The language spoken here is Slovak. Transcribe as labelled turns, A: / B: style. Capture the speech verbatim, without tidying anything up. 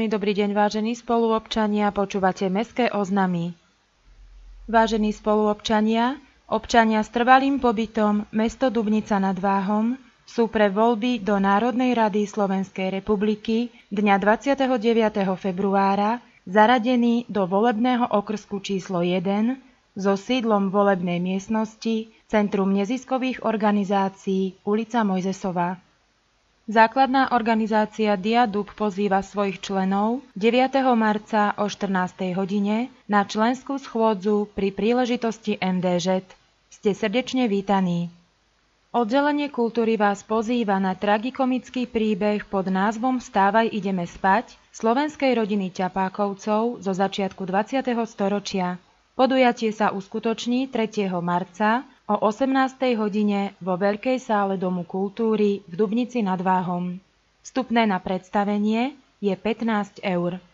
A: Príjemný dobrý deň, vážení spoluobčania, počúvate Mestské oznamy. Vážení spoluobčania, občania s trvalým pobytom mesto Dubnica nad Váhom sú pre voľby do Národnej rady Slovenskej republiky dňa dvadsiateho deviateho februára zaradení do volebného okrsku číslo jeden so sídlom volebnej miestnosti Centrum neziskových organizácií ulica Mojzesova. Základná organizácia Diadub pozýva svojich členov deviateho marca o štrnástej hodine na členskú schôdzu pri príležitosti em dé žet. Ste srdečne vítaní. Oddelenie kultúry vás pozýva na tragikomický príbeh pod názvom Vstávaj, ideme spať slovenskej rodiny Ťapákovcov zo začiatku dvadsiateho storočia. Podujatie sa uskutoční tretieho marca o osemnástej hodine vo Veľkej sále Domu kultúry v Dubnici nad Váhom. Vstupné na predstavenie je pätnásť eur.